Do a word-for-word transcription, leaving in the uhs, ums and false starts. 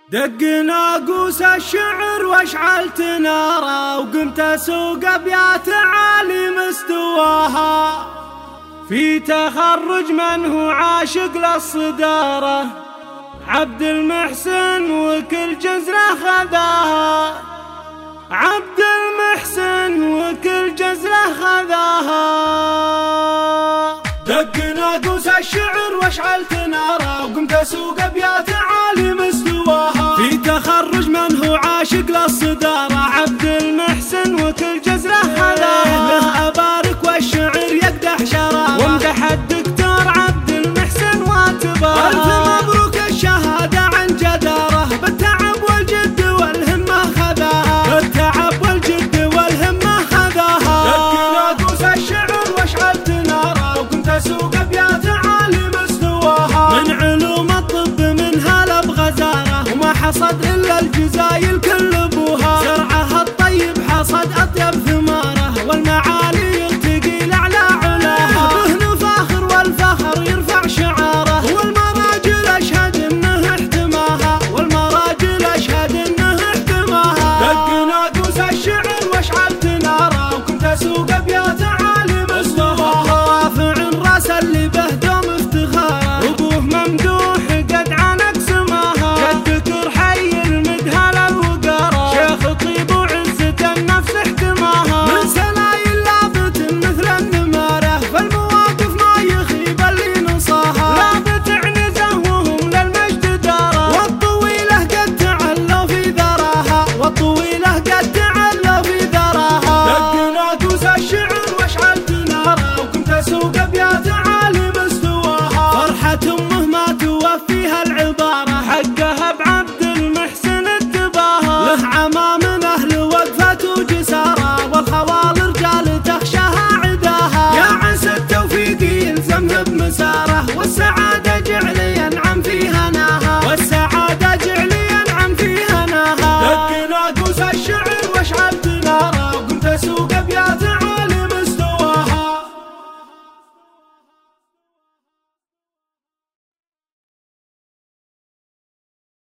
دق ناقوس الشعر واشعلت ناره، وقمت اسوق ابيات عالي مستواها، في تخرج من هو عاشق للصدارة، عبد المحسن وكل جزرة خذاها، عبد المحسن وكل جزرة خذاها. دق ناقوس الشعر واشعلت ناره، وقمت اسوق ابيات عالي مستواها، في تخرج من هو عاشق للصدارة، عبد المحسن وكل جزرة خذاها. له ابارك والشعر يقدح شراره، وامدح الدكتور عبد المحسن واتباها. الف مبروك الشهادة عن جدارة، بالتعب والجد والهمة خذاها، بالتعب والجد والهمة خذاها. دق ناقوس الشعر واشعلت ناره، وقمت اسوق ابيات عالي مستواها، من علوم الطب منها لبغزاره، وما حصد